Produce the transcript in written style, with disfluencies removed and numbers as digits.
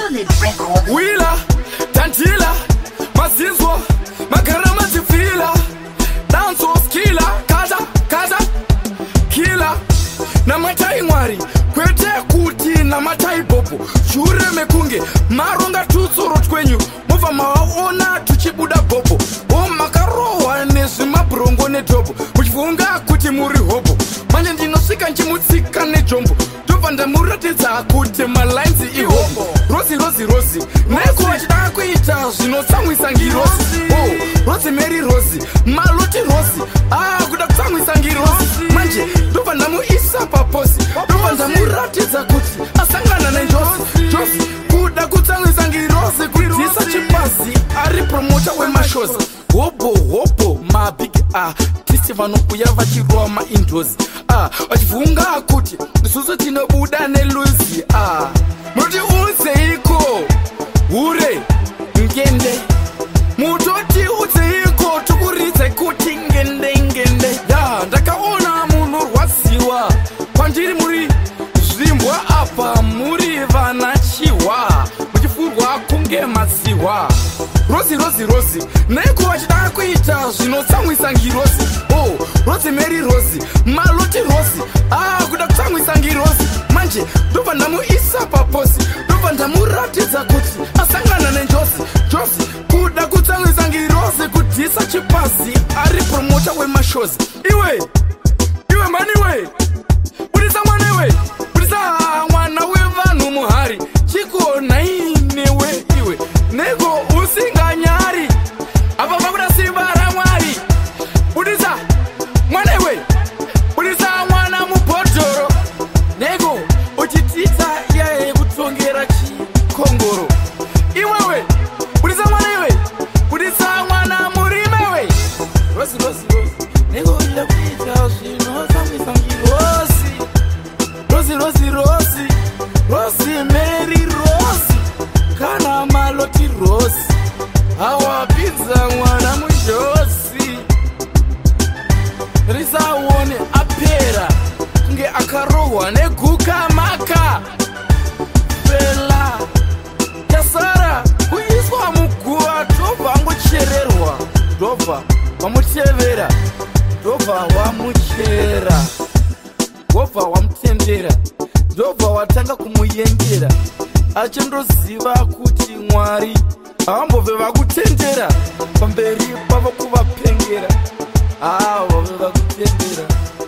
Solid Records. Wheeler, Tantila, Mazinzwa, Makarama Tifila, Dansos Killer, Kaza, Killer, Namatai Mwari, Kwete Kuti, Namatai Bobo, Shure Mekunge, Maronga Tutsoro Kwenyu, Mova Maona, Tuchibuda Bobo, O Makaroa, Nesima Brongo Netobo, Uchfunga Kuti Muri Hobo, Manjandino Sika Nchimutsika Nejombo, Topanda Murateza Kuti Malainzi Ihobo, Rosi, Neko Wachita Kuita, Shino Sangwi Sangi Rosi, Oh, Rosi Mary Rosi, Maloti Rosi, Kuda Sangwi Sangi Rosi, Manje, Topanda Mu Isa Paposi, Topanda Murateza Kuti, Asangana na Josi, Kuda Kutangwi Sangi Rosi, Kutisa Chipasi, Ari Promoter we Mashos, Hobo, Ma Big Tisi Vano Kuyava Chiroma Indozi, Wachifunga Kuti, Suso Tino Buda Neluzi, Muti Uze Iko, Ure, Ngende, Mutoti Uze Iko, Tukurize Kuti Ngende, Ya, Ndakaona Munur Wasiwa, Pandiri Muri, Zimbwa Apa, Muri Vanachiwa, Mujifurwa Kunge Masiwa, Rosi, Neko Wachita Kuita, Shino Sangwi Sangi Rosi, Oh, Rosi Mary Rosi, Maloti Rosi, Kuda Sangwi Sangi Rosi, Manje, Topanda Mu Isa Paposi, Topanda Murateza Kuti, Asangana na Josi, Kuda Kutangwi Sangi Rosi, Kutisa Chipasi, Ari Promoter we Mashozi, Iwe Maniwe, Purisa Mwanewe, Purisa Mwana we Vanu Muhari, Chiko na inewe, Iwe, Nego Usinga Nyari, Aba Babra Simbara Mwari, Purisa Mwanewe, Purisa Mwana Mupotoro, Nego Uchitita ya Kutongera Chi Kongoro, Iwewe, Purisa Mwanewe, Purisa Mwana Murimewe, Rosi, Nego Lapita, Shino Sangi Rosi, Mary Rosi, Kana Maloti Rosi, Awa Pizza Mwana Mujosi, Risa Wone Apera, Nge Akarowa, Neguka Maka, Bela, Yasara, Kuiswa Mukua, Dova Muchererwa, Dova, Wamuchevera, Dova Wamuchera, Dova Wamtendera, Dova watanga kumuyendera, achindoziva kuti Mwari ambove vakutendera pamberi pavo kuvapengera, vove vakutendera.